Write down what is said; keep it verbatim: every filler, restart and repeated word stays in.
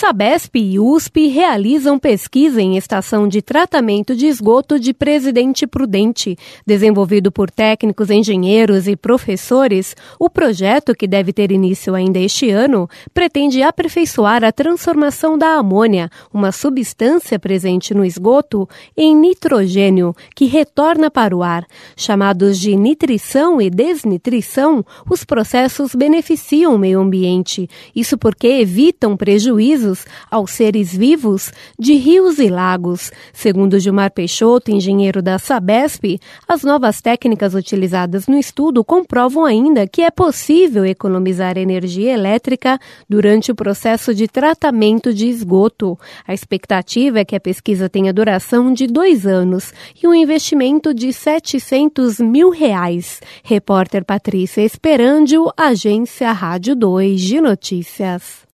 Sabesp e U S P realizam pesquisa em estação de tratamento de esgoto de Presidente Prudente. Desenvolvido por técnicos, engenheiros e professores, o projeto, que deve ter início ainda este ano, pretende aperfeiçoar a transformação da amônia, uma substância presente no esgoto, em nitrogênio, que retorna para o ar. Chamados de nitrição e desnitrição, os processos beneficiam o meio ambiente. Isso porque evitam prejuízos aos seres vivos de rios e lagos. Segundo Gilmar Peixoto, engenheiro da Sabesp, as novas técnicas utilizadas no estudo comprovam ainda que é possível economizar energia elétrica durante o processo de tratamento de esgoto. A expectativa é que a pesquisa tenha duração de dois anos e um investimento de setecentos mil reais. Repórter Patrícia Esperandio, Agência Rádio dois de Notícias.